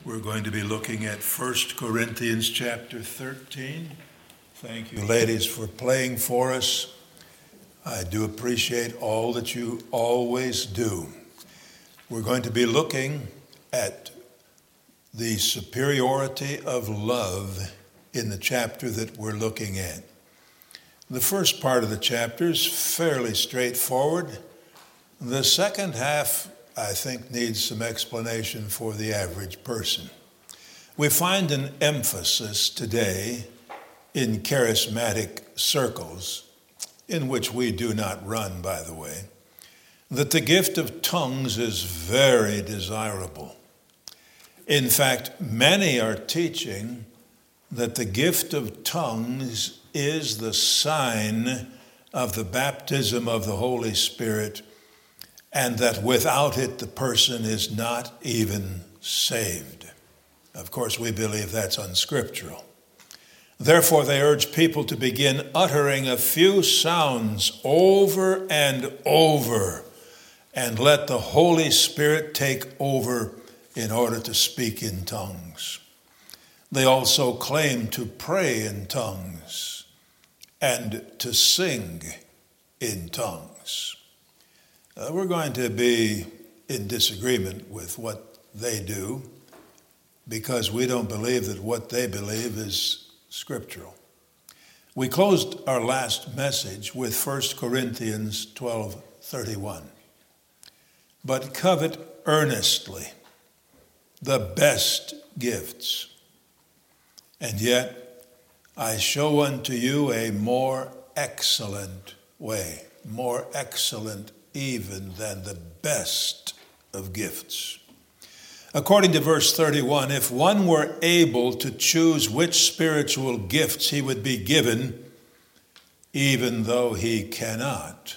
We're going to be looking at 1 Corinthians chapter 13. Thank you, ladies, for playing for us. I do appreciate all that you always do. We're going to be looking at the superiority of love in the chapter that we're looking at. The first part of the chapter is fairly straightforward. The second half, I think, needs some explanation for the average person. We find an emphasis today in charismatic circles, in which we do not run, by the way, that the gift of tongues is very desirable. In fact, many are teaching that the gift of tongues is the sign of the baptism of the Holy Spirit, and that without it, the person is not even saved. Of course, we believe that's unscriptural. Therefore, they urge people to begin uttering a few sounds over and over, and let the Holy Spirit take over in order to speak in tongues. They also claim to pray in tongues and to sing in tongues. We're going to be in disagreement with what they do because we don't believe that what they believe is scriptural. We closed our last message with 1 Corinthians 12:31. But covet earnestly the best gifts, and yet I show unto you a more excellent way, more excellent even than the best of gifts. According to verse 31, if one were able to choose which spiritual gifts he would be given, even though he cannot,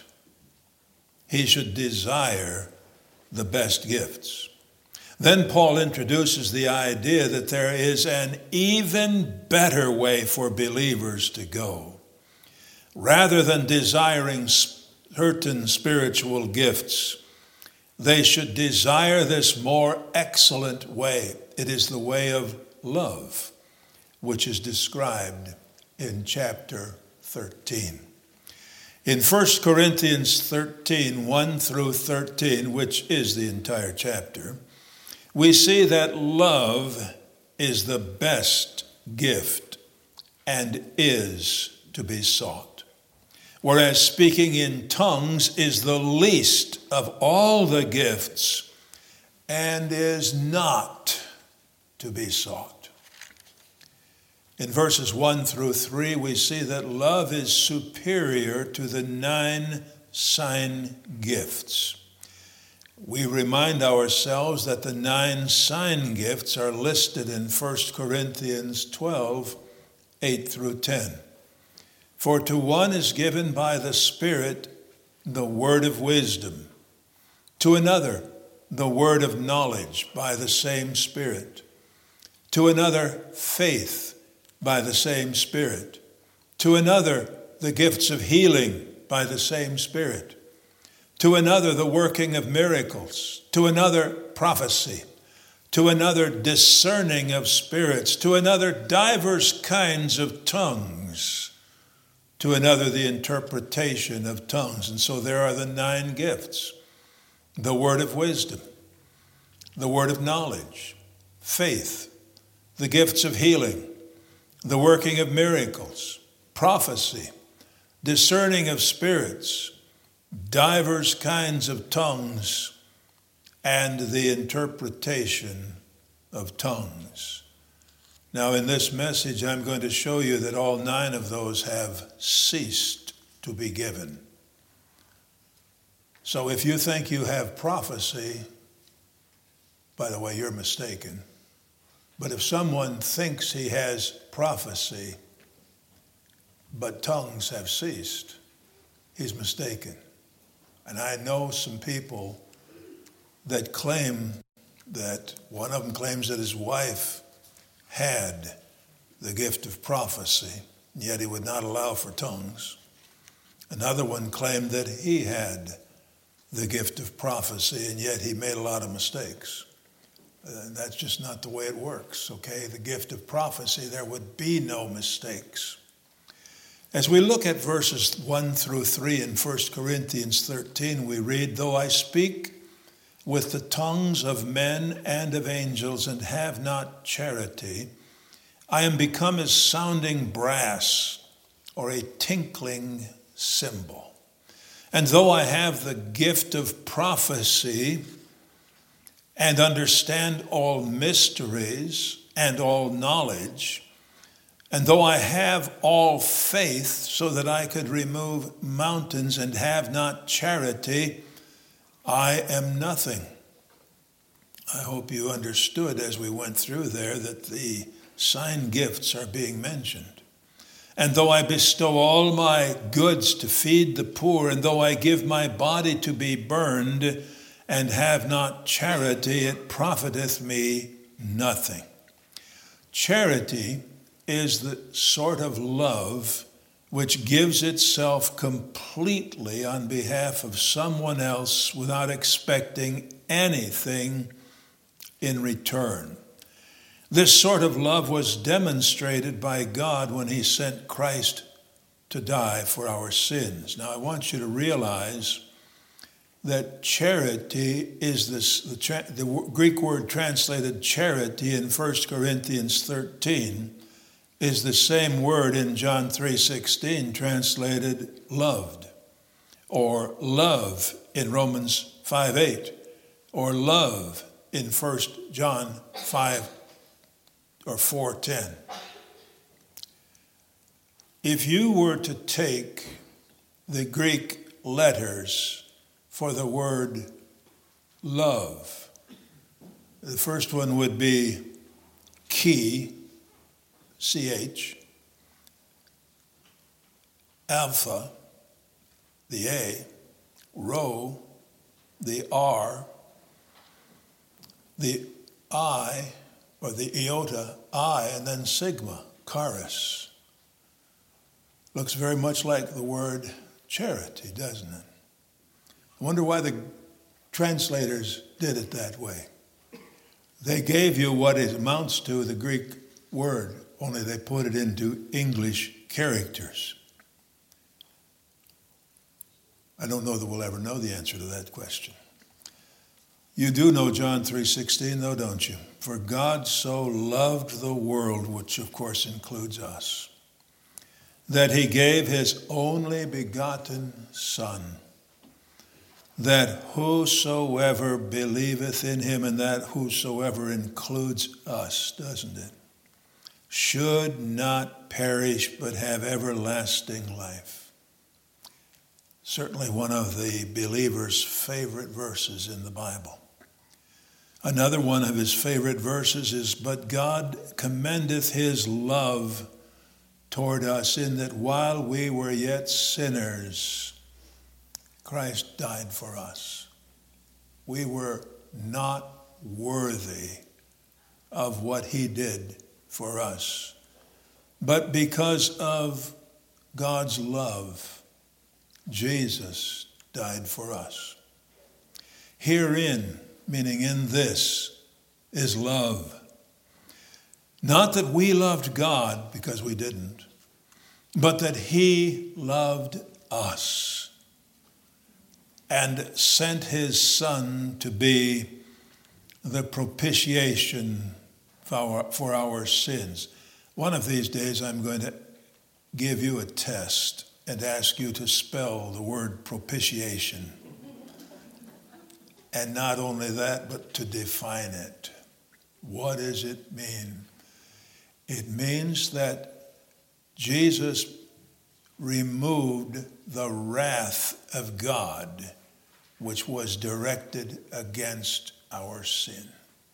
he should desire the best gifts. Then Paul introduces the idea that there is an even better way for believers to go. Rather than desiring certain spiritual gifts, they should desire this more excellent way. It is the way of love, which is described in chapter 13. In 1 Corinthians 13, 1 through 13, which is the entire chapter, we see that love is the best gift and is to be sought, whereas speaking in tongues is the least of all the gifts and is not to be sought. In verses 1 through 3, we see that love is superior to the 9 sign gifts. We remind ourselves that the 9 sign gifts are listed in 1 Corinthians 12, 8 through 10. For to one is given by the Spirit the word of wisdom, to another the word of knowledge by the same Spirit, to another faith by the same Spirit, to another the gifts of healing by the same Spirit, to another the working of miracles, to another prophecy, to another discerning of spirits, to another divers kinds of tongues, to another the interpretation of tongues. And so there are the 9 gifts: the word of wisdom, the word of knowledge, faith, the gifts of healing, the working of miracles, prophecy, discerning of spirits, divers kinds of tongues, and the interpretation of tongues. Now, in this message, I'm going to show you that all 9 of those have ceased to be given. So if you think you have prophecy, by the way, you're mistaken. But if someone thinks he has prophecy, but tongues have ceased, he's mistaken. And I know some people that claim that one of them claims that his wife had the gift of prophecy, yet he would not allow for tongues. Another one claimed that he had the gift of prophecy, and yet he made a lot of mistakes. That's just not the way it works, okay? The gift of prophecy, there would be no mistakes. As we look at verses 1 through 3 in 1 Corinthians 13, we read, "Though I speak with the tongues of men and of angels and have not charity, I am become as sounding brass or a tinkling cymbal. And though I have the gift of prophecy and understand all mysteries and all knowledge, and though I have all faith so that I could remove mountains and have not charity, I am nothing." I hope you understood as we went through there that the sign gifts are being mentioned. "And though I bestow all my goods to feed the poor, and though I give my body to be burned, and have not charity, it profiteth me nothing." Charity is the sort of love which gives itself completely on behalf of someone else without expecting anything in return. This sort of love was demonstrated by God when he sent Christ to die for our sins. Now, I want you to realize that charity is the Greek word translated charity in 1 Corinthians 13 is the same word in John 3:16 translated loved, or love in Romans 5:8, or love in 1 John 5 or 4:10. If you were to take the Greek letters for the word love, the first one would be chi, CH, alpha, the A, rho, the R, the I, or the iota, I, and then sigma, charis. Looks very much like the word charity, doesn't it? I wonder why the translators did it that way. They gave you what it amounts to, the Greek word, only they put it into English characters. I don't know that we'll ever know the answer to that question. You do know John 3:16, though, don't you? "For God so loved the world," which of course includes us, "that he gave his only begotten Son, that whosoever believeth in him," and that whosoever includes us, doesn't it, "should not perish but have everlasting life." Certainly one of the believer's favorite verses in the Bible. Another one of his favorite verses is, "But God commendeth his love toward us in that while we were yet sinners, Christ died for us." We were not worthy of what he did for us. But because of God's love, Jesus died for us. Herein, meaning in this, is love. Not that we loved God, because we didn't, but that he loved us and sent his Son to be the propitiation for our sins. One of these days I'm going to give you a test and ask you to spell the word propitiation. And not only that, but to define it. What does it mean? It means that Jesus removed the wrath of God, which was directed against our sin.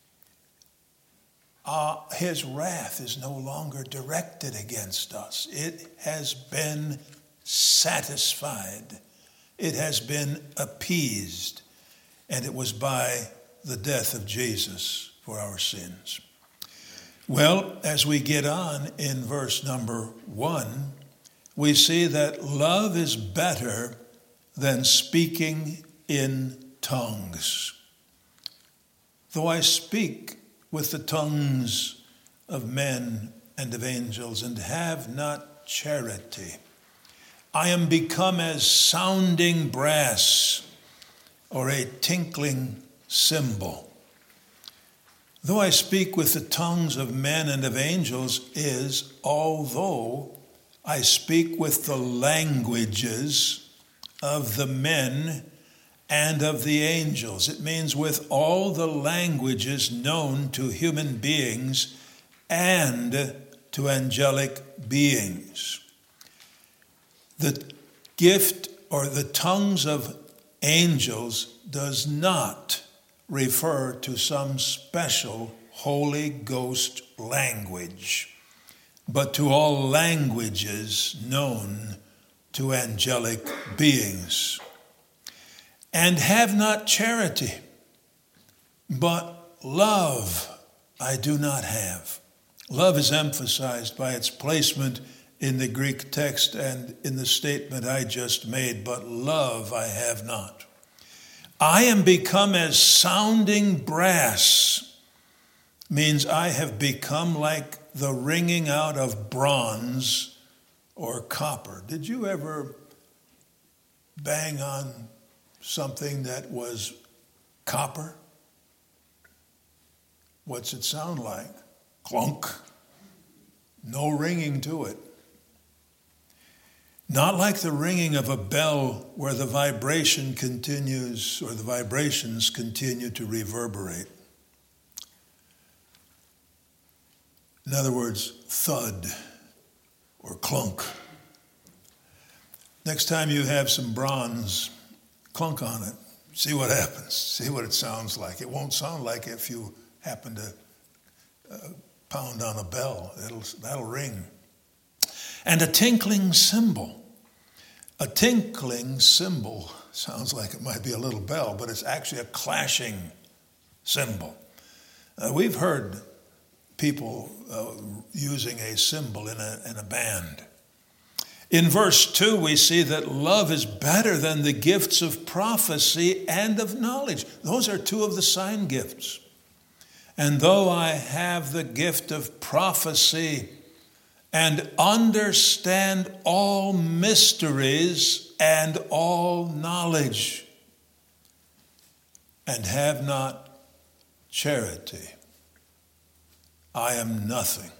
His wrath is no longer directed against us. It has been satisfied. It has been appeased. And it was by the death of Jesus for our sins. Well, as we get on in verse number 1, we see that love is better than speaking in tongues. Though I speak with the tongues of men and of angels, and have not charity, I am become as sounding brass or a tinkling cymbal. Though I speak with the tongues of men and of angels is, although I speak with the languages of the men and of the angels. It means with all the languages known to human beings and to angelic beings. The gift or the tongues of angels does not refer to some special Holy Ghost language, but to all languages known to angelic beings. And have not charity, but love I do not have. Love is emphasized by its placement in the Greek text and in the statement I just made, but love I have not. I am become as sounding brass, means I have become like the ringing out of bronze or copper. Did you ever bang on something that was copper? What's it sound like? Clunk. No ringing to it. Not like the ringing of a bell where the vibration continues or the vibrations continue to reverberate. In other words, thud or clunk. Next time you have some bronze, clunk on it. See what happens. See what it sounds like. It won't sound like if you happen to pound on a bell. That'll ring. And a tinkling cymbal. A tinkling cymbal sounds like it might be a little bell, but it's actually a clashing cymbal. We've heard people using a cymbal in a band. In verse 2, we see that love is better than the gifts of prophecy and of knowledge. Those are two of the sign gifts. And though I have the gift of prophecy and understand all mysteries and all knowledge, and have not charity, I am nothing.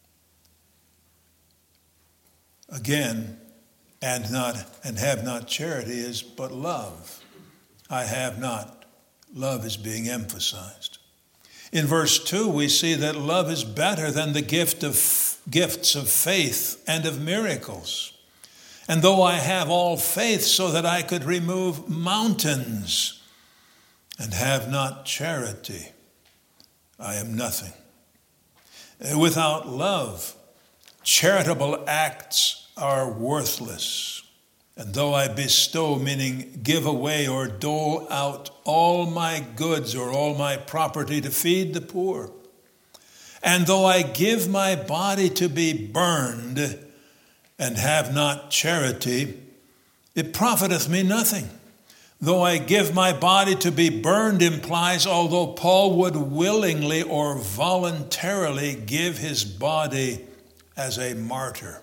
Again, and have not charity is but love. I have not. Love is being emphasized. In verse 2, we see that love is better than the gifts of faith and of miracles. And though I have all faith so that I could remove mountains and have not charity, I am nothing. Without love, charitable acts are worthless. And though I bestow, meaning give away or dole out all my goods or all my property to feed the poor, and though I give my body to be burned and have not charity, it profiteth me nothing. Though I give my body to be burned implies, although Paul would willingly or voluntarily give his body as a martyr.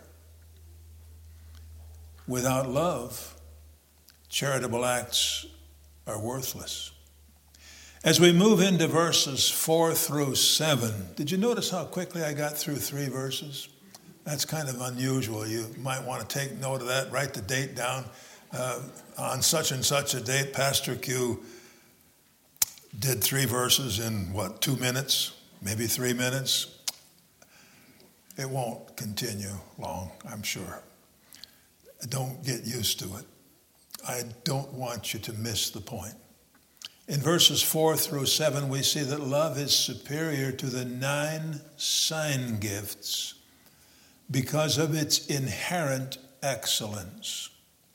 Without love, charitable acts are worthless. As we move into verses 4 through 7, did you notice how quickly I got through 3 verses? That's kind of unusual. You might want to take note of that, write the date down. On such and such a date, Pastor Q did 3 verses in, 2 minutes? Maybe 3 minutes? It won't continue long, I'm sure. Don't get used to it. I don't want you to miss the point. In verses 4 through 7, we see that love is superior to the 9 sign gifts because of its inherent excellence.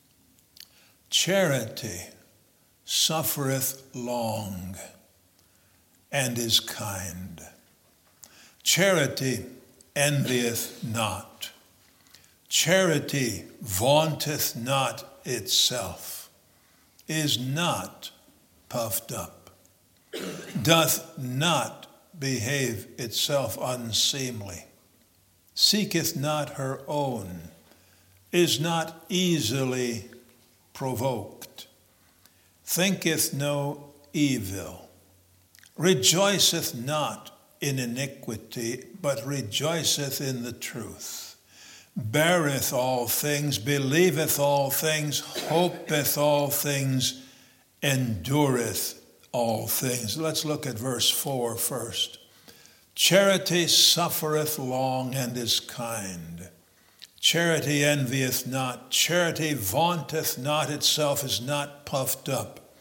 Charity suffereth long and is kind. Charity envieth not. Charity vaunteth not itself, is not puffed up, doth not behave itself unseemly, seeketh not her own, is not easily provoked, thinketh no evil, rejoiceth not in iniquity, but rejoiceth in the truth, beareth all things, believeth all things, hopeth all things, endureth all things. Let's look at verse 4 first. Charity suffereth long and is kind. Charity envieth not. Charity vaunteth not itself, is not puffed up.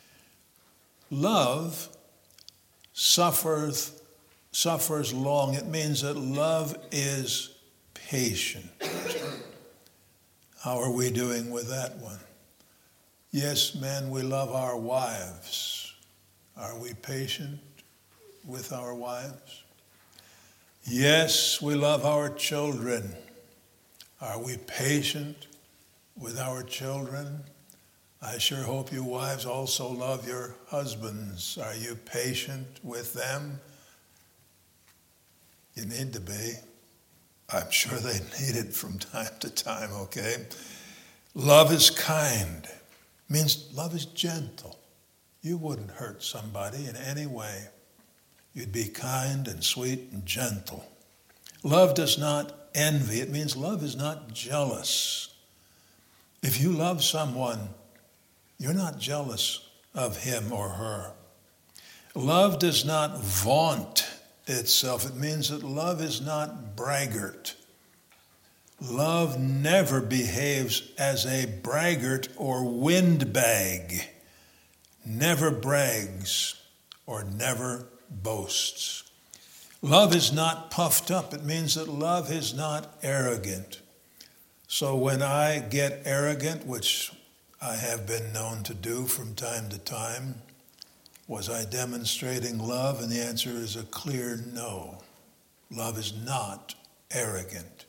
Love suffers long. It means that love is patient. How are we doing with that one? Yes, men, we love our wives. Are we patient with our wives? Yes, we love our children. Are we patient with our children? I sure hope you wives also love your husbands. Are you patient with them? You need to be. I'm sure they need it from time to time, okay? Love is kind. Means love is gentle. You wouldn't hurt somebody in any way. You'd be kind and sweet and gentle. Love does not envy. It means love is not jealous. If you love someone, you're not jealous of him or her. Love does not vaunt itself. It means that love is not braggart. Love never behaves as a braggart or windbag, never brags or never boasts. Love is not puffed up. It means that love is not arrogant. So when I get arrogant, which I have been known to do from time to time, was I demonstrating love? And the answer is a clear no. Love is not arrogant.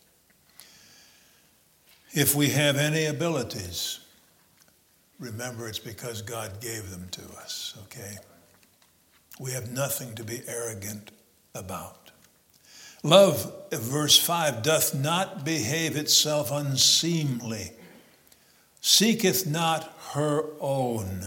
If we have any abilities, remember it's because God gave them to us, okay? We have nothing to be arrogant about. Love, verse 5, doth not behave itself unseemly, seeketh not her own.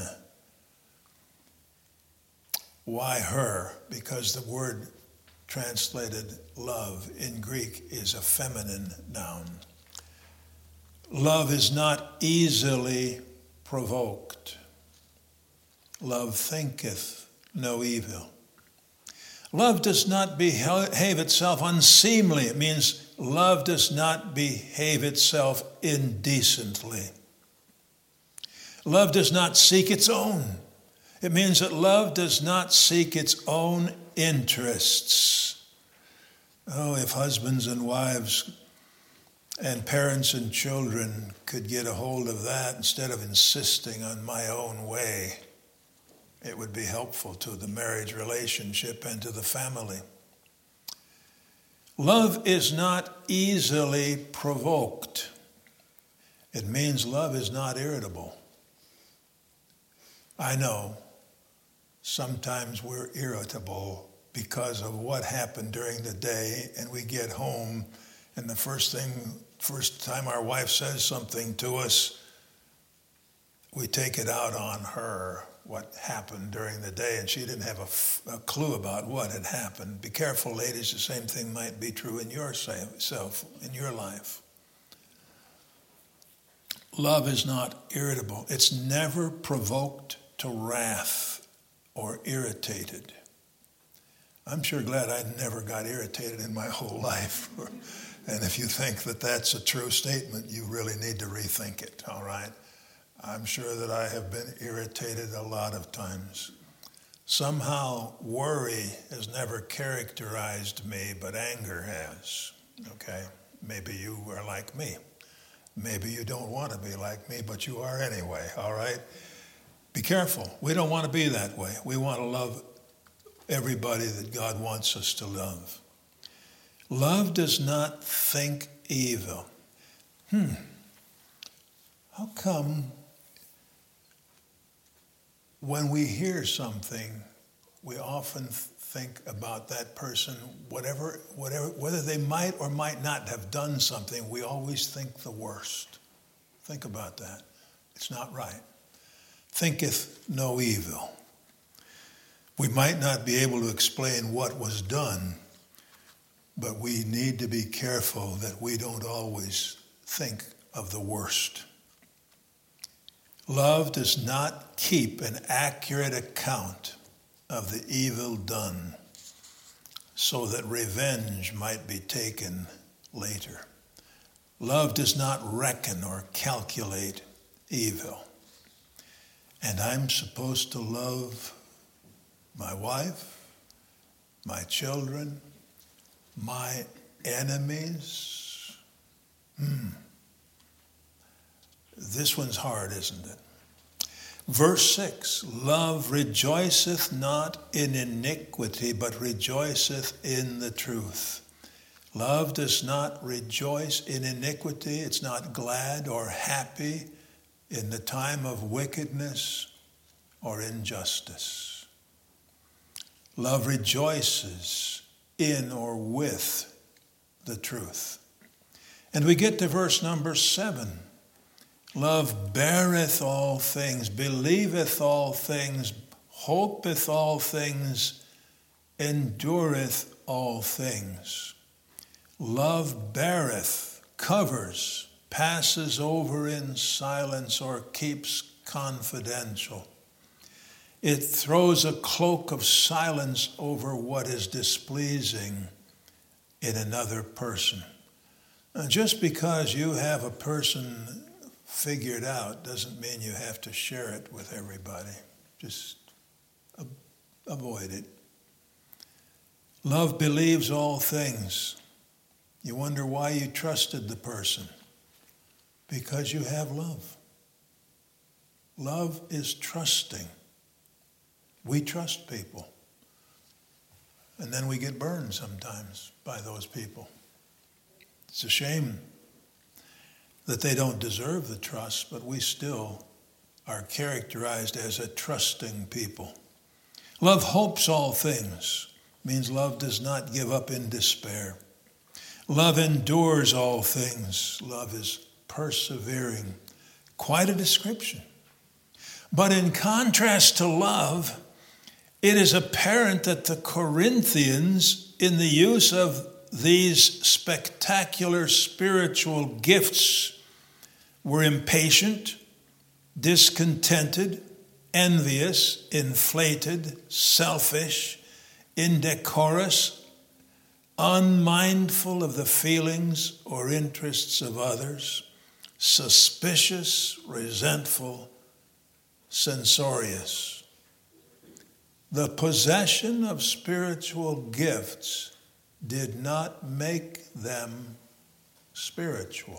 Why her? Because the word translated love in Greek is a feminine noun. Love is not easily provoked. Love thinketh no evil. Love does not behave itself unseemly. It means love does not behave itself indecently. Love does not seek its own. It means that love does not seek its own interests. Oh, if husbands and wives and parents and children could get a hold of that instead of insisting on my own way, it would be helpful to the marriage relationship and to the family. Love is not easily provoked. It means love is not irritable. I know sometimes we're irritable because of what happened during the day, and we get home and the first time our wife says something to us, we take it out on her, what happened during the day, and she didn't have a clue about what had happened. Be careful, ladies, the same thing might be true in yourself, in your life. Love is not irritable. It's never provoked to wrath or irritated. I'm sure glad I never got irritated in my whole life. And if you think that that's a true statement, you really need to rethink it, all right? I'm sure that I have been irritated a lot of times. Somehow worry has never characterized me, but anger has, okay? Maybe you are like me. Maybe you don't want to be like me, but you are anyway, all right? Be careful. We don't want to be that way. We want to love everybody that God wants us to love. Love does not think evil. How come when we hear something, we often think about that person, whether they might or might not have done something, we always think the worst. Think about that. It's not right. Thinketh no evil. We might not be able to explain what was done, but we need to be careful that we don't always think of the worst. Love does not keep an accurate account of the evil done so that revenge might be taken later. Love does not reckon or calculate evil. And I'm supposed to love my wife, my children, my enemies. This one's hard, isn't it? Verse 6, love rejoiceth not in iniquity, but rejoiceth in the truth. Love does not rejoice in iniquity. It's not glad or happy in the time of wickedness or injustice. Love rejoices in or with the truth. And we get to verse number 7. Love beareth all things, believeth all things, hopeth all things, endureth all things. Love beareth, covers, passes over in silence, or keeps confidential. It throws a cloak of silence over what is displeasing in another person. Now, just because you have a person figured out doesn't mean you have to share it with everybody. Just avoid it. Love believes all things. You wonder why you trusted the person. Because you have love. Love is trusting. We trust people. And then we get burned sometimes by those people. It's a shame that they don't deserve the trust, but we still are characterized as a trusting people. Love hopes all things, means love does not give up in despair. Love endures all things. Love is persevering. Quite a description. But in contrast to love, it is apparent that the Corinthians, in the use of these spectacular spiritual gifts, were impatient, discontented, envious, inflated, selfish, indecorous, unmindful of the feelings or interests of others, suspicious, resentful, censorious. The possession of spiritual gifts did not make them spiritual.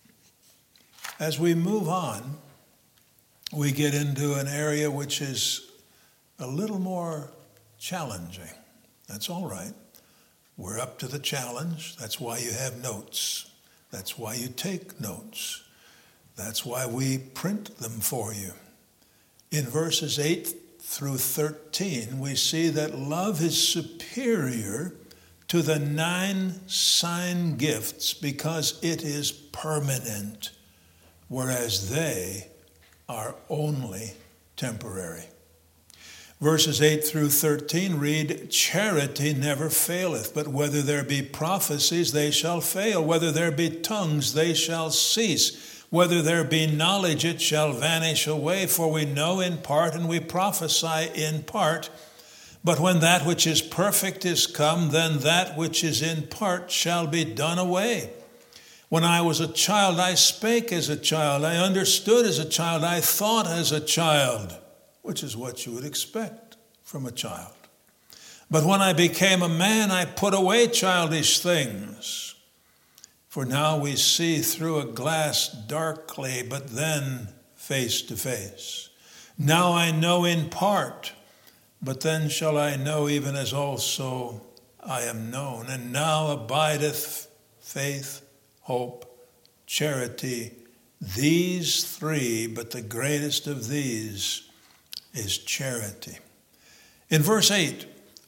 As we move on, we get into an area which is a little more challenging. That's all right. We're up to the challenge. That's why you have notes. That's why you take notes. That's why we print them for you. In verses 8 through 13, we see that love is superior to the 9 sign gifts because it is permanent, whereas they are only temporary. Verses 8 through 13 read, charity never faileth, but whether there be prophecies, they shall fail. Whether there be tongues, they shall cease. Whether there be knowledge, it shall vanish away. For we know in part and we prophesy in part. But when that which is perfect is come, then that which is in part shall be done away. When I was a child, I spake as a child. I understood as a child. I thought as a child, which is what you would expect from a child. But when I became a man, I put away childish things. For now we see through a glass darkly, but then face to face. Now I know in part, but then shall I know even as also I am known. And now abideth faith, hope, charity, these 3, but the greatest of these is charity. In verse 8,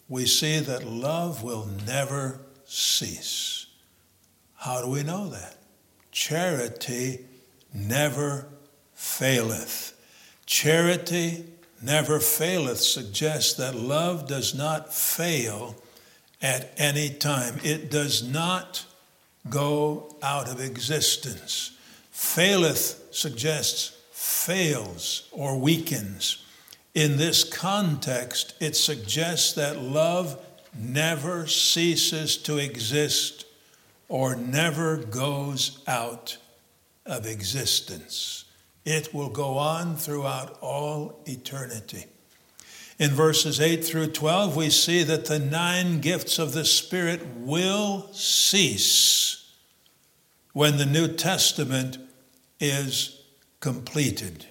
we see that love will never cease. How do we know that? Charity never faileth. Charity never faileth suggests that love does not fail at any time. It does not go out of existence. Faileth suggests fails or weakens. In this context, it suggests that love never ceases to exist or never goes out of existence. It will go on throughout all eternity. In verses 8 through 12, we see that the 9 gifts of the Spirit will cease when the New Testament is completed.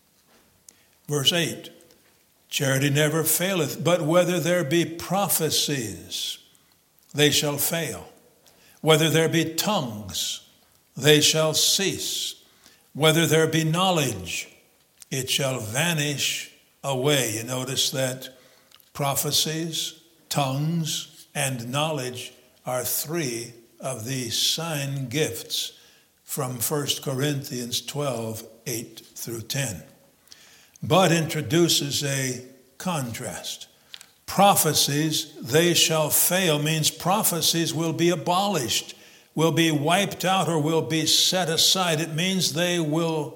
Verse 8, charity never faileth, but whether there be prophecies, they shall fail. Whether there be tongues, they shall cease. Whether there be knowledge, it shall vanish away. You notice that prophecies, tongues, and knowledge are 3 of the sign gifts from 1 Corinthians 12, 8 through 10. But introduces a contrast. Prophecies, they shall fail, means prophecies will be abolished, will be wiped out, or will be set aside. It means they're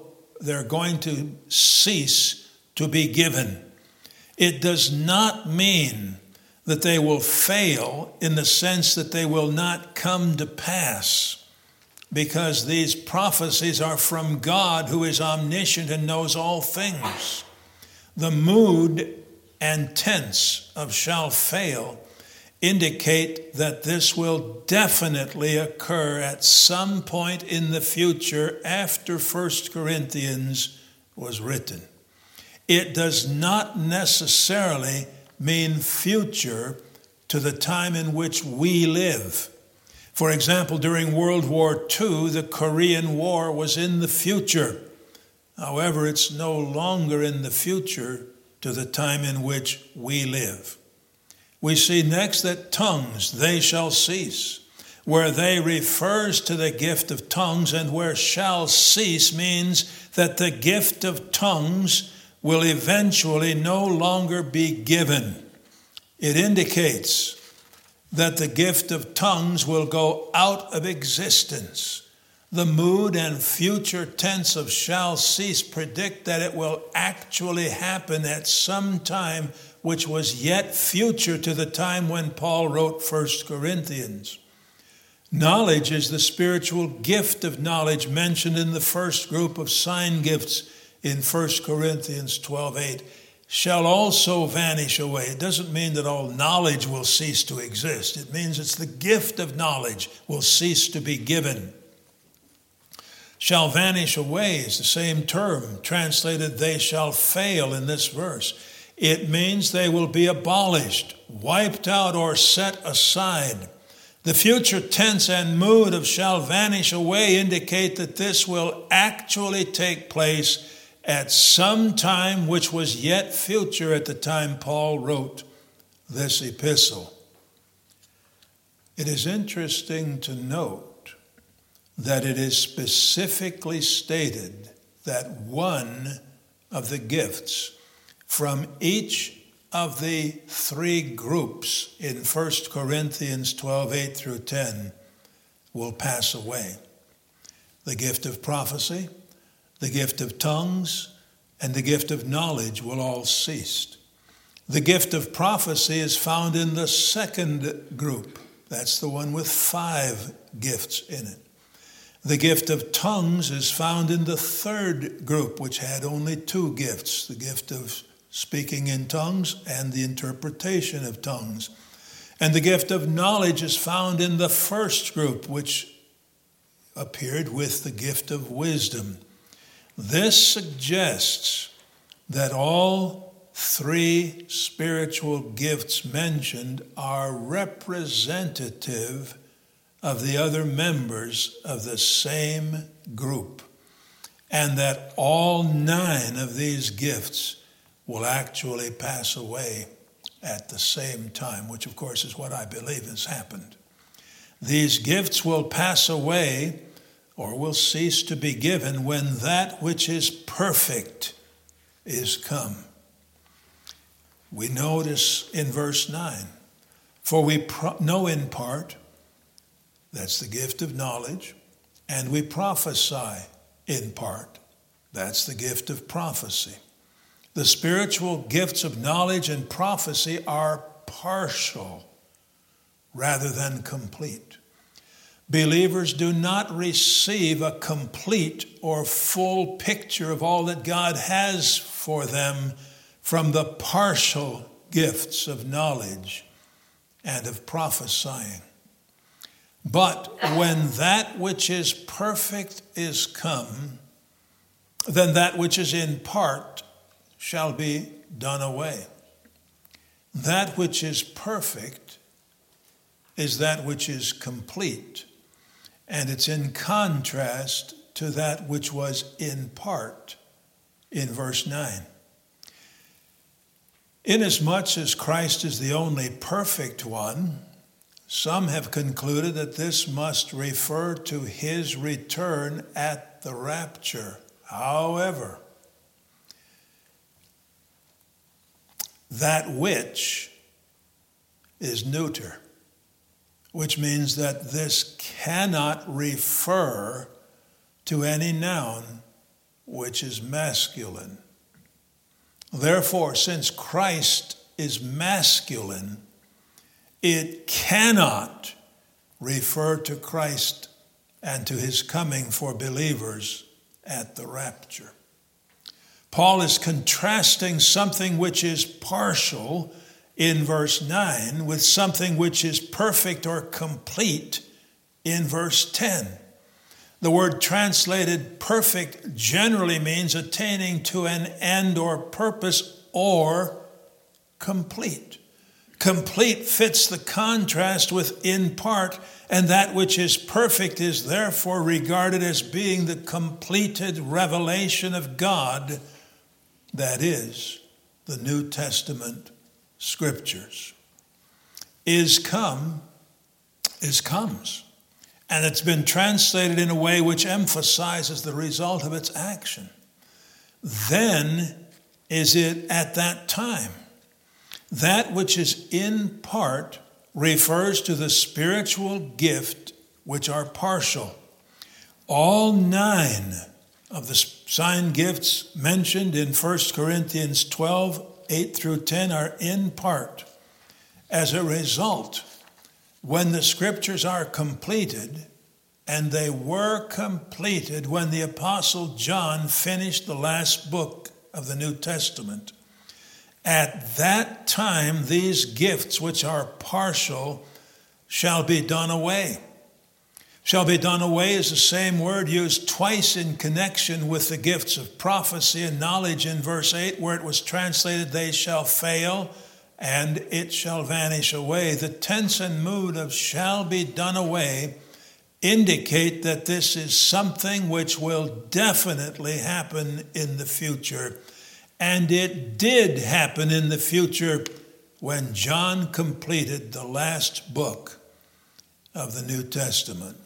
going to cease to be given. It does not mean that they will fail in the sense that they will not come to pass, because these prophecies are from God, who is omniscient and knows all things. The mood and tense of shall fail indicate that this will definitely occur at some point in the future after 1 Corinthians was written. It does not necessarily mean future to the time in which we live. For example, during World War II, the Korean War was in the future. However, it's no longer in the future to the time in which we live. We see next that tongues, they shall cease. Where they refers to the gift of tongues, and where shall cease means that the gift of tongues will eventually no longer be given. It indicates that the gift of tongues will go out of existence. The mood and future tense of shall cease predict that it will actually happen at some time which was yet future to the time when Paul wrote 1 Corinthians. Knowledge is the spiritual gift of knowledge mentioned in the first group of sign gifts in 1 Corinthians 12:8. Shall also vanish away. It doesn't mean that all knowledge will cease to exist. It means it's the gift of knowledge will cease to be given. Shall vanish away is the same term translated they shall fail in this verse. It means they will be abolished, wiped out, or set aside. The future tense and mood of shall vanish away indicate that this will actually take place at some time which was yet future at the time Paul wrote this epistle. It is interesting to note that it is specifically stated that one of the gifts from each of the 3 groups in 1 Corinthians 12:8 through 10 will pass away. The gift of prophecy, the gift of tongues, and the gift of knowledge will all cease. The gift of prophecy is found in the second group. That's the one with 5 gifts in it. The gift of tongues is found in the third group, which had only 2 gifts, the gift of speaking in tongues and the interpretation of tongues. And the gift of knowledge is found in the first group, which appeared with the gift of wisdom. This suggests that all 3 spiritual gifts mentioned are representative of the other members of the same group, and that all 9 of these gifts will actually pass away at the same time, which of course is what I believe has happened. These gifts will pass away or will cease to be given when that which is perfect is come. We notice in verse 9, for we know in part, that's the gift of knowledge, and we prophesy in part, that's the gift of prophecy. The spiritual gifts of knowledge and prophecy are partial rather than complete. Believers do not receive a complete or full picture of all that God has for them from the partial gifts of knowledge and of prophesying. But when that which is perfect is come, then that which is in part shall be done away. That which is perfect is that which is complete, and it's in contrast to that which was in part in verse 9. Inasmuch as Christ is the only perfect one, some have concluded that this must refer to his return at the rapture. However, that which is neuter, which means that this cannot refer to any noun which is masculine. Therefore, since Christ is masculine, it cannot refer to Christ and to his coming for believers at the rapture. Paul is contrasting something which is partial in verse 9 with something which is perfect or complete in verse 10. The word translated perfect generally means attaining to an end or purpose, or complete. Complete fits the contrast with in part, and that which is perfect is therefore regarded as being the completed revelation of God, that is, the New Testament Scriptures. Is comes. And it's been translated in a way which emphasizes the result of its action. Then is it at that time. That which is in part refers to the spiritual gift which are partial. All 9 of the sign gifts mentioned in 1 Corinthians 12, 8 through 10 are in part. As a result, when the scriptures are completed, and they were completed when the Apostle John finished the last book of the New Testament, at that time these gifts which are partial shall be done away. Shall be done away is the same word used twice in connection with the gifts of prophecy and knowledge in verse 8, where it was translated, they shall fail and it shall vanish away. The tense and mood of shall be done away indicate that this is something which will definitely happen in the future. And it did happen in the future when John completed the last book of the New Testament.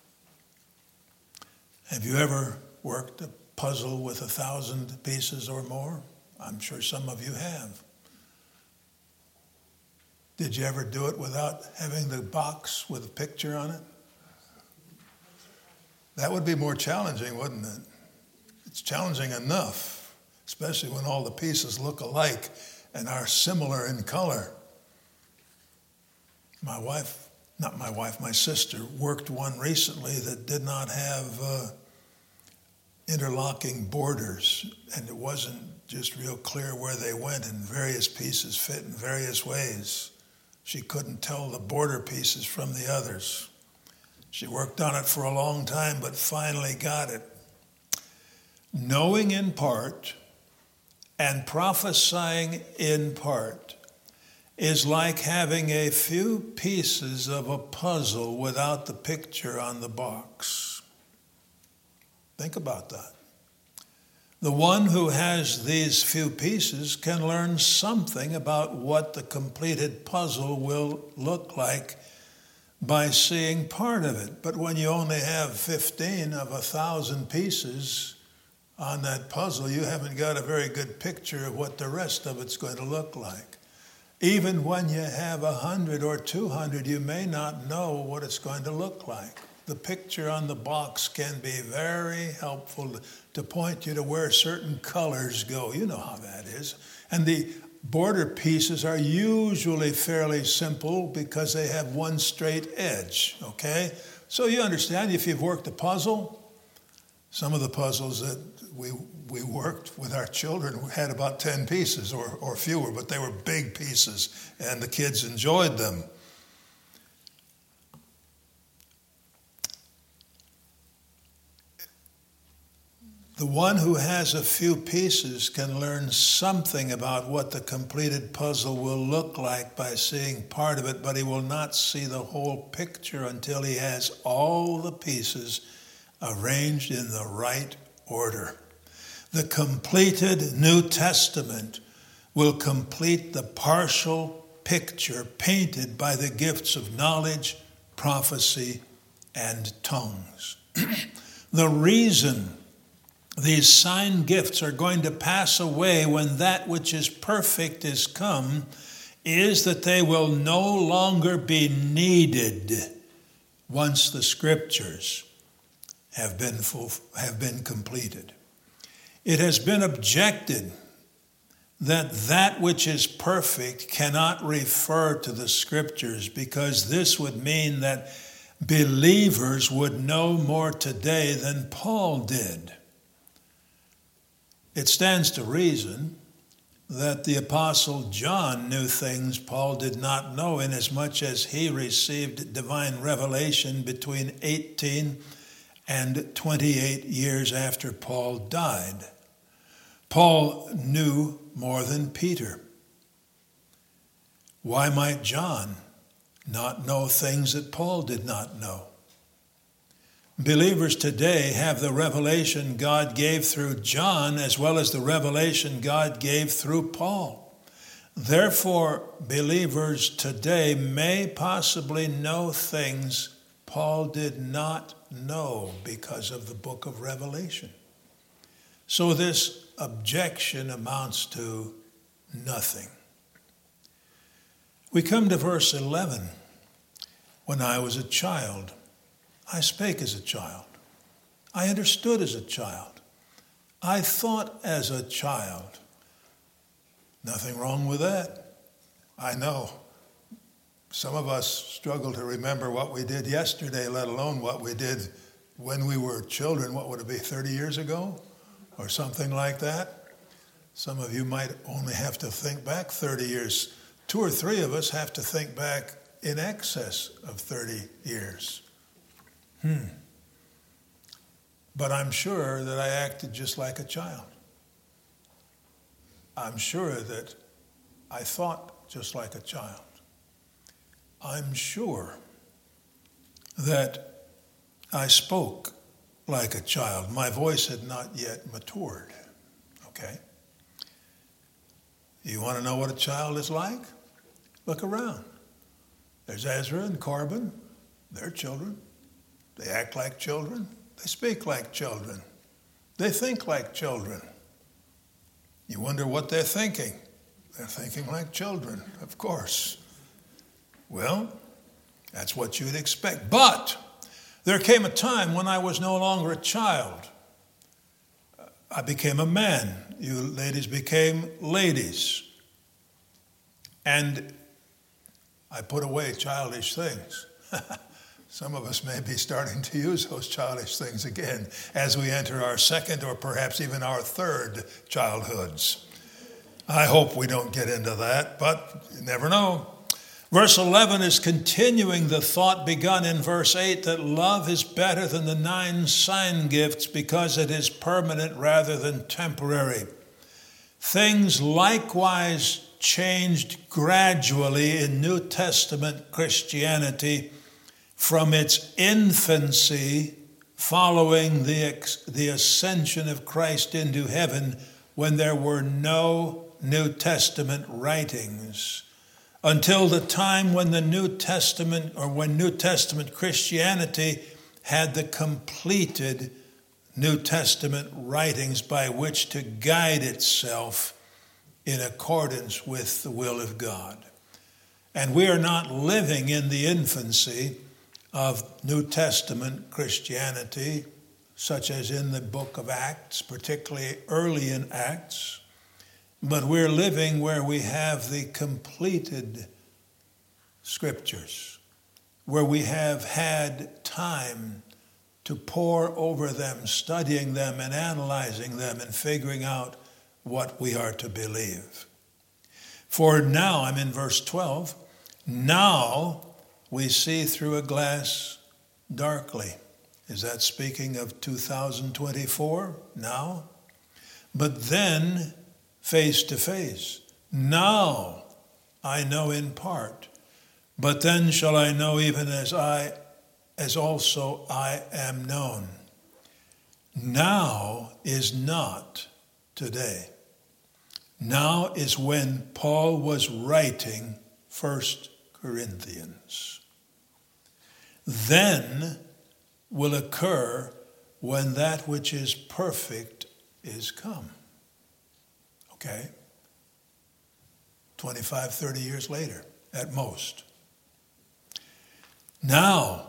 Have you ever worked a puzzle with 1,000 pieces or more? I'm sure some of you have. Did you ever do it without having the box with a picture on it? That would be more challenging, wouldn't it? It's challenging enough, especially when all the pieces look alike and are similar in color. My sister worked one recently that did not have interlocking borders, and it wasn't just real clear where they went, and various pieces fit in various ways. She couldn't tell the border pieces from the others. She worked on it for a long time, but finally got it. Knowing in part and prophesying in part is like having a few pieces of a puzzle without the picture on the box. Think about that. The one who has these few pieces can learn something about what the completed puzzle will look like by seeing part of it. But when you only have 15 of 1,000 pieces on that puzzle, you haven't got a very good picture of what the rest of it's going to look like. Even when you have 100 or 200, you may not know what it's going to look like. The picture on the box can be very helpful to point you to where certain colors go. You know how that is. And the border pieces are usually fairly simple because they have one straight edge, okay? So you understand, if you've worked a puzzle, some of the puzzles that we worked with our children had about 10 pieces or fewer, but they were big pieces, and the kids enjoyed them. The one who has a few pieces can learn something about what the completed puzzle will look like by seeing part of it, but he will not see the whole picture until he has all the pieces arranged in the right order. The completed New Testament will complete the partial picture painted by the gifts of knowledge, prophecy, and tongues. The reason these sign gifts are going to pass away when that which is perfect is come is that they will no longer be needed once the scriptures have been completed. It has been objected that which is perfect cannot refer to the scriptures because this would mean that believers would know more today than Paul did. It stands to reason that the Apostle John knew things Paul did not know, inasmuch as he received divine revelation between 18 and 28 years after Paul died. Paul knew more than Peter. Why might John not know things that Paul did not know? Believers today have the revelation God gave through John as well as the revelation God gave through Paul. Therefore, believers today may possibly know things Paul did not know because of the book of Revelation. So this objection amounts to nothing. We come to verse 11. When I was a child, I spake as a child. I understood as a child. I thought as a child. Nothing wrong with that. I know some of us struggle to remember what we did yesterday, let alone what we did when we were children. What would it be, 30 years ago or something like that? Some of you might only have to think back 30 years. 2 or 3 of us have to think back in excess of 30 years. But I'm sure that I acted just like a child. I'm sure that I thought just like a child. I'm sure that I spoke like a child. My voice had not yet matured. Okay? You want to know what a child is like? Look around. There's Ezra and Corbin. They're children. They act like children. They speak like children. They think like children. You wonder what they're thinking. They're thinking like children, of course. Well, that's what you'd expect. But there came a time when I was no longer a child. I became a man. You ladies became ladies. And I put away childish things. Some of us may be starting to use those childish things again as we enter our second or perhaps even our third childhoods. I hope we don't get into that, but you never know. Verse 11 is continuing the thought begun in verse 8 that love is better than the 9 sign gifts because it is permanent rather than temporary. Things likewise changed gradually in New Testament Christianity from its infancy following the ascension of Christ into heaven when there were no New Testament writings, until the time when the New Testament, or when New Testament Christianity had the completed New Testament writings by which to guide itself in accordance with the will of God. And we are not living in the infancy of New Testament Christianity, such as in the book of Acts, particularly early in Acts, but we're living where we have the completed scriptures, where we have had time to pore over them, studying them and analyzing them and figuring out what we are to believe. For now, I'm in verse 12, now we see through a glass darkly. Is that speaking of 2024 now? But then face to face. Now I know in part, but then shall I know even as also I am known. Now is not today. Now is when Paul was writing 1 Corinthians. Then will occur when that which is perfect is come. Okay? 25, 30 years later, at most. Now,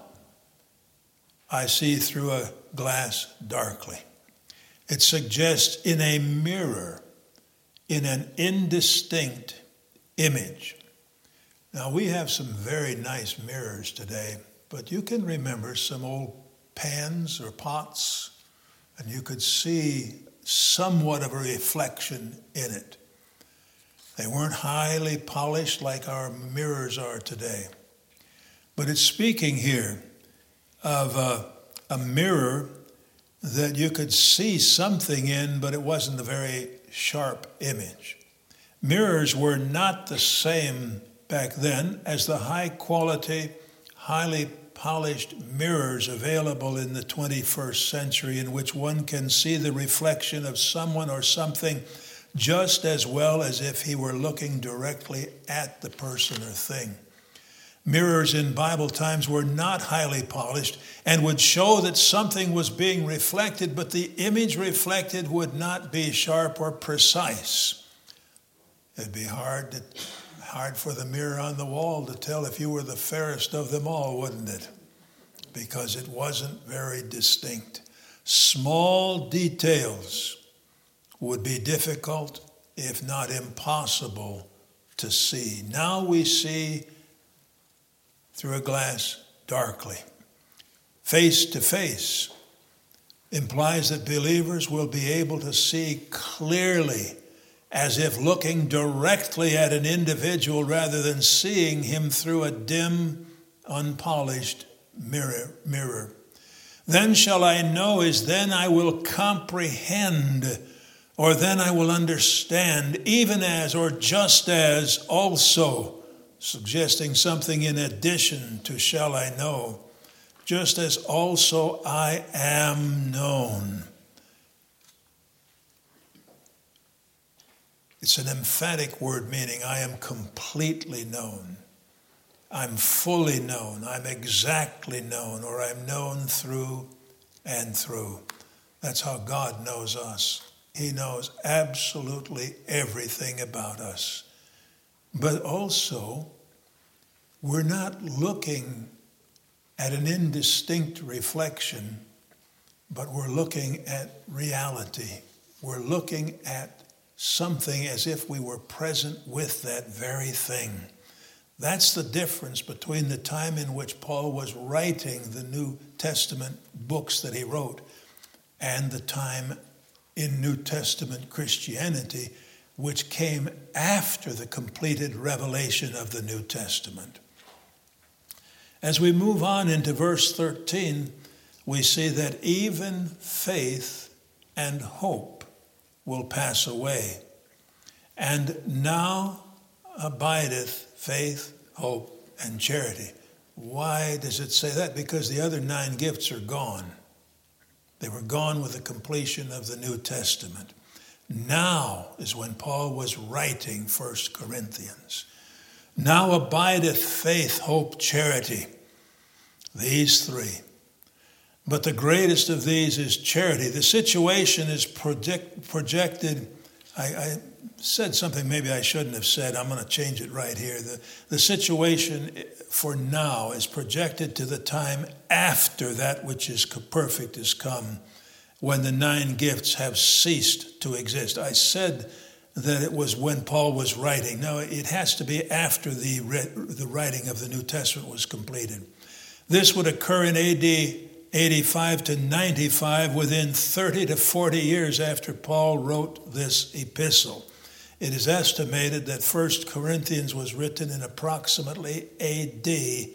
I see through a glass darkly. It suggests in a mirror, in an indistinct image. Now, we have some very nice mirrors today, but you can remember some old pans or pots, and you could see somewhat of a reflection in it. They weren't highly polished like our mirrors are today. But it's speaking here of a mirror that you could see something in, but it wasn't a very sharp image. Mirrors were not the same back then as the high quality, highly polished mirrors available in the 21st century, in which one can see the reflection of someone or something just as well as if he were looking directly at the person or thing. Mirrors in Bible times were not highly polished and would show that something was being reflected, but the image reflected would not be sharp or precise. It'd be hard for the mirror on the wall to tell if you were the fairest of them all, wouldn't it? Because it wasn't very distinct. Small details would be difficult, if not impossible, to see. Now we see through a glass darkly. Face to face implies that believers will be able to see clearly, as if looking directly at an individual rather than seeing him through a dim, unpolished mirror. Then shall I know is then I will comprehend, or then I will understand, even as or just as also, suggesting something in addition to shall I know, just as also I am known. It's an emphatic word meaning I am completely known. I'm fully known. I'm exactly known, or I'm known through and through. That's how God knows us. He knows absolutely everything about us. But also, we're not looking at an indistinct reflection, but we're looking at reality. We're looking at something as if we were present with that very thing. That's the difference between the time in which Paul was writing the New Testament books that he wrote and the time in New Testament Christianity, which came after the completed revelation of the New Testament. As we move on into verse 13, we see that even faith and hope will pass away. And now abideth faith, hope, and charity. Why does it say that? Because the other 9 gifts are gone. They were gone with the completion of the New Testament. Now is when Paul was writing 1 Corinthians. Now abideth faith, hope, charity. These three. But the greatest of these is charity. The situation is projected. I said something maybe I shouldn't have said. I'm going to change it right here. The situation for now is projected to the time after that which is perfect is come, when the 9 gifts have ceased to exist. I said that it was when Paul was writing. No, it has to be after the writing of the New Testament was completed. This would occur in AD 85 to 95, within 30 to 40 years after Paul wrote this epistle. It is estimated that 1 Corinthians was written in approximately AD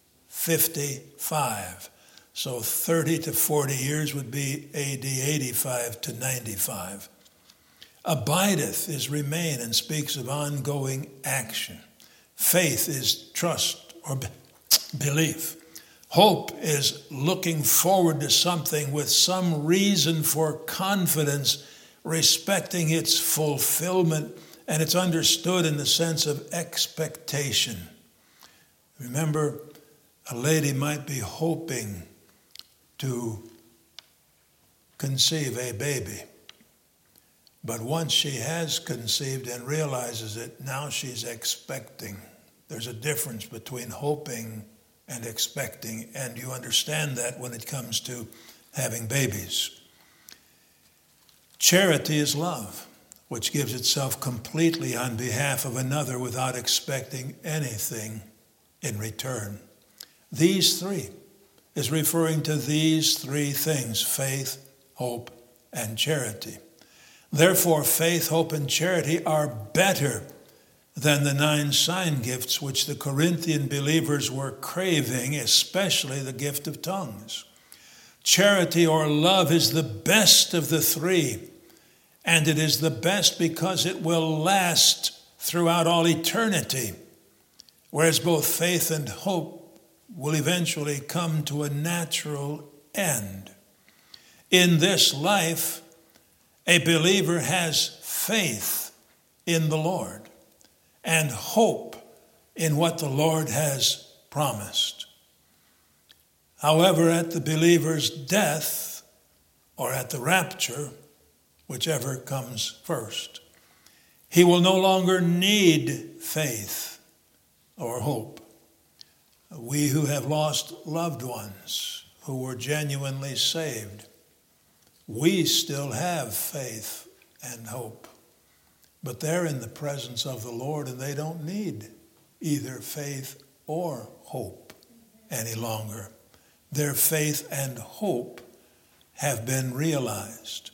55. So 30 to 40 years would be AD 85 to 95. Abideth is remain and speaks of ongoing action. Faith is trust or belief. Hope is looking forward to something with some reason for confidence, respecting its fulfillment, and it's understood in the sense of expectation. Remember, a lady might be hoping to conceive a baby, but once she has conceived and realizes it, now she's expecting. There's a difference between hoping and expecting, and you understand that when it comes to having babies. Charity is love, which gives itself completely on behalf of another without expecting anything in return. These three is referring to these three things: faith, hope, and charity. Therefore, faith, hope, and charity are better than the 9 sign gifts which the Corinthian believers were craving, especially the gift of tongues. Charity or love is the best of the three, and it is the best because it will last throughout all eternity, whereas both faith and hope will eventually come to a natural end. In this life, a believer has faith in the Lord and hope in what the Lord has promised. However, at the believer's death or at the rapture, whichever comes first, he will no longer need faith or hope. We who have lost loved ones who were genuinely saved, we still have faith and hope. But they're in the presence of the Lord, and they don't need either faith or hope any longer. Their faith and hope have been realized.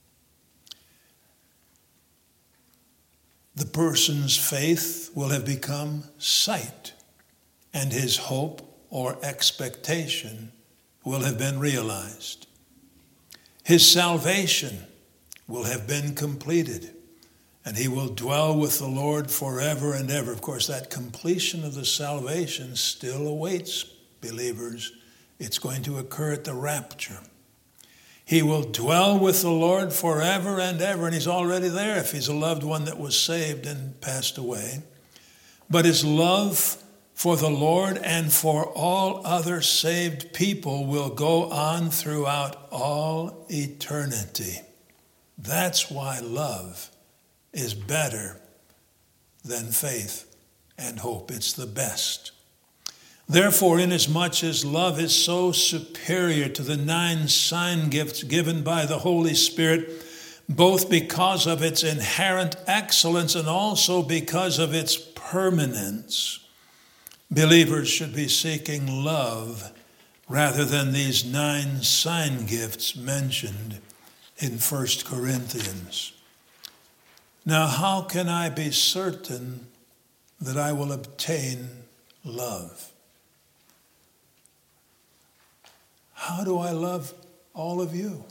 The person's faith will have become sight, and his hope or expectation will have been realized. His salvation will have been completed, and he will dwell with the Lord forever and ever. Of course, that completion of the salvation still awaits believers. It's going to occur at the rapture. He will dwell with the Lord forever and ever, and he's already there if he's a loved one that was saved and passed away. But his love for the Lord and for all other saved people will go on throughout all eternity. That's why love is better than faith and hope. It's the best. Therefore, inasmuch as love is so superior to the 9 sign gifts given by the Holy Spirit, both because of its inherent excellence and also because of its permanence, believers should be seeking love rather than these 9 sign gifts mentioned in 1 Corinthians. Now, how can I be certain that I will obtain love? How do I love all of you?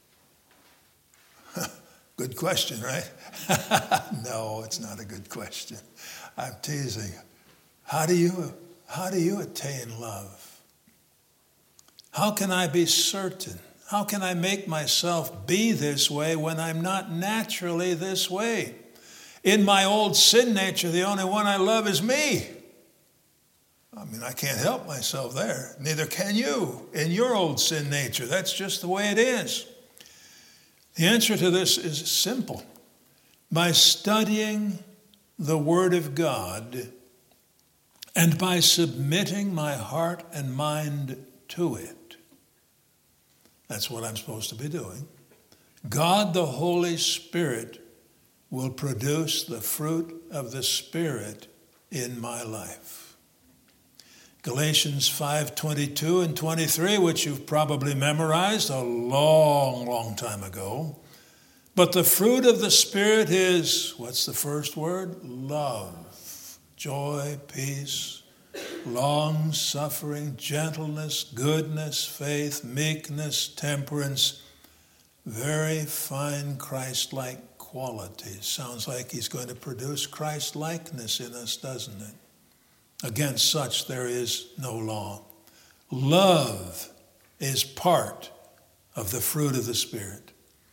Good question, right? No, it's not a good question. I'm teasing. How do you attain love? How can I be certain How can I make myself be this way when I'm not naturally this way? In my old sin nature, the only one I love is me. I mean, I can't help myself there. Neither can you in your old sin nature. That's just the way it is. The answer to this is simple. By studying the Word of God and by submitting my heart and mind to it. That's what I'm supposed to be doing. God, the Holy Spirit, will produce the fruit of the Spirit in my life. Galatians 5:22 and 23, which you've probably memorized a long, long time ago. But the fruit of the Spirit is, what's the first word? Love, joy, peace, long-suffering, gentleness, goodness, faith, meekness, temperance, very fine Christ-like qualities. Sounds like he's going to produce Christ-likeness in us, doesn't it? Against such there is no law. Love is part of the fruit of the Spirit.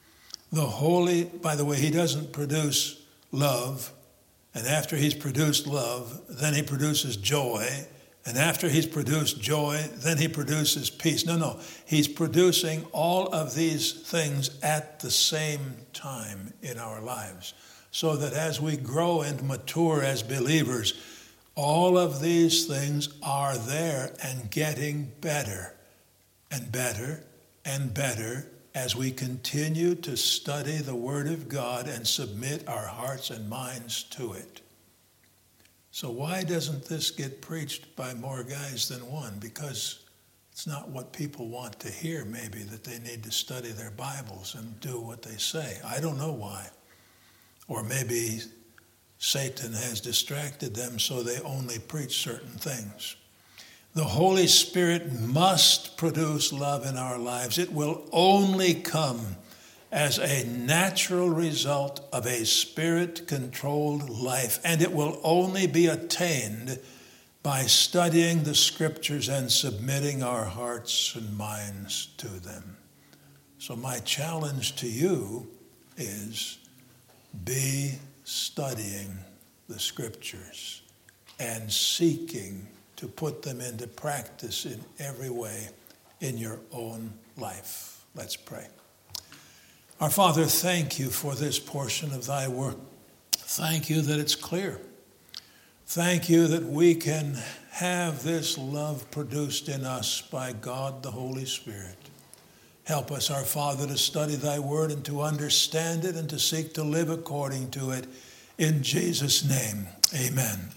By the way, he doesn't produce love, and after he's produced love, then he produces joy, and after he's produced joy, then he produces peace. No, he's producing all of these things at the same time in our lives, so that as we grow and mature as believers, all of these things are there and getting better and better and better as we continue to study the Word of God and submit our hearts and minds to it. So why doesn't this get preached by more guys than one? Because it's not what people want to hear, maybe, that they need to study their Bibles and do what they say. I don't know why. Or maybe Satan has distracted them so they only preach certain things. The Holy Spirit must produce love in our lives. It will only come as a natural result of a Spirit-controlled life, and it will only be attained by studying the Scriptures and submitting our hearts and minds to them. So my challenge to you is be studying the Scriptures and seeking to put them into practice in every way in your own life. Let's pray. Our Father, thank you for this portion of thy word. Thank you that it's clear. Thank you that we can have this love produced in us by God the Holy Spirit. Help us, our Father, to study thy word and to understand it and to seek to live according to it. In Jesus' name, amen.